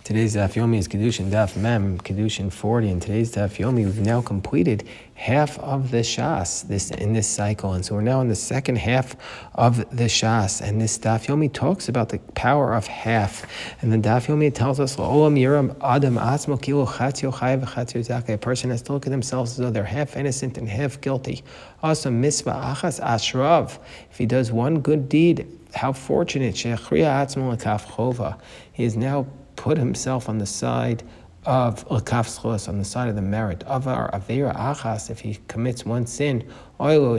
Today's Daf Yomi is Kedushin Daf Mem, Kedushin 40. In today's Daf Yomi, we've now completed half of the Shas in this cycle. And so we're now in the second half of the Shas. And this Daf Yomi talks about the power of half. And the Daf Yomi tells us, a person has to look at themselves as though they're half innocent and half guilty. Also, Mitzvah Achas Ashrav. If he does one good deed, how fortunate. He is now put himself on the side of l'kaf zchus, on the side of the merit. Avar avera achas, if he commits one sin, woe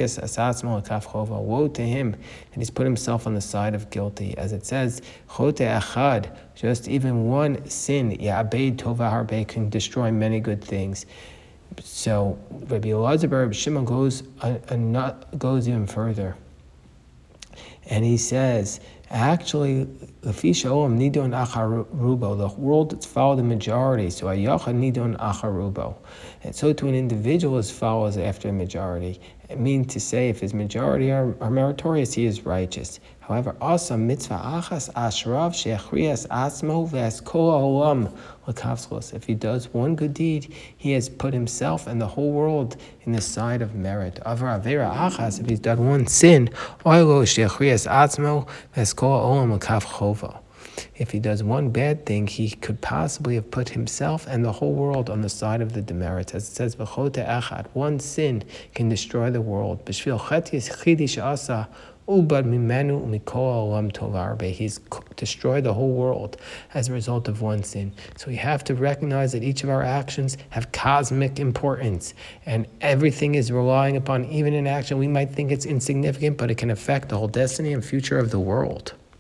to him, and he's put himself on the side of guilty. As it says, chote achad, just even one sin, ya'abeid tova harbe, can destroy many good things. So Rabbi Elazar bar Rabbi Shimon goes even further, and he says, actually, the world follows the majority, so ayachad nidon acharubo. And so to an individual is follows after a majority. It means to say, if his majority are meritorious, he is righteous. However, also mitzvah achas ashrav she'achrias asmo ve'askol olam l'kavzchos. If he does one good deed, he has put himself and the whole world in the side of merit. Avar avera achas, if he's done one sin, oilo she'achrias asmo ve'askol olam l'kavchova. If he does one bad thing, he could possibly have put himself and the whole world on the side of the demerits. As it says, v'chote echad, one sin can destroy the world. B'shvil chetis chidish asa, ubad mimenu mikol olam tovarbe. He's destroyed the whole world as a result of one sin. So we have to recognize that each of our actions have cosmic importance, and everything is relying upon even an action we might think it's insignificant, but it can affect the whole destiny and future of the world.